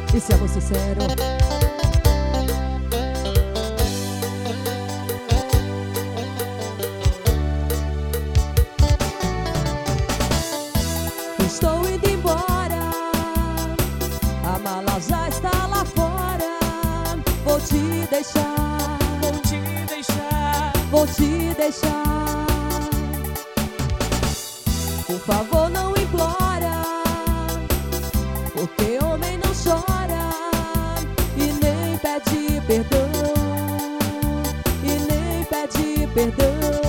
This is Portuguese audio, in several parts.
E se eu vou sincero, estou indo embora, a mala já está lá fora. Vou te deixar, vou te deixar, vou te deixar. Por favor, não implora, porque homem não chora e nem pede perdão, e nem pede perdão.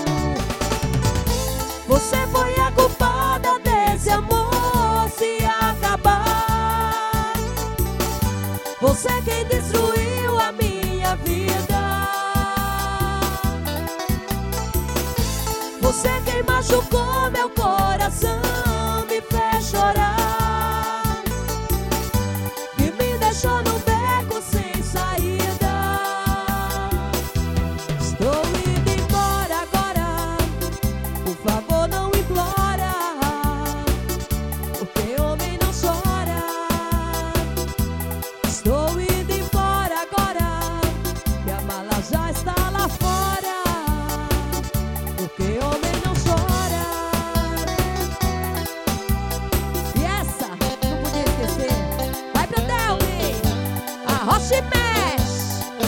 Você foi a culpada desse amor se acabar. Você quem destruiu a minha vida. Você quem machucou meu coração, me fez chorar e me deixou num beco sem saída. Estou indo embora agora, por favor não implora, porque homem não chora. Estou indo embora agora, que a mala já está lá fora, porque homem não chora. E essa, não podia esquecer, vai pra Delme, a Rocha e Mexe.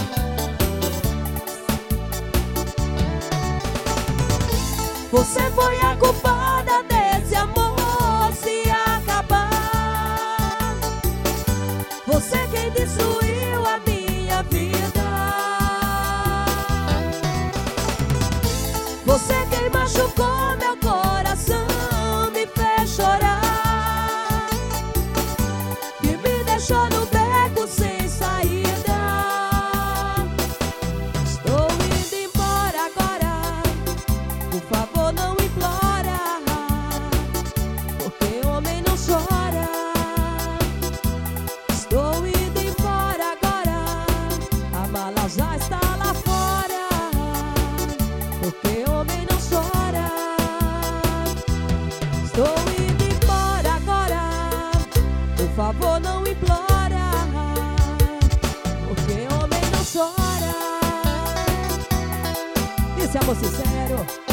Você foi a culpada desse amor se acabar. Você quem destruiu a minha vida. Você quem machucou meu coração, me fez chorar e me deixou no beco sem saída. Estou indo embora agora, por favor não implora, porque homem não chora. Estou indo embora agora, a mala já está lá fora, porque homem não chora. Estou indo embora agora, por favor não implora, porque homem não chora. E se amor sincero,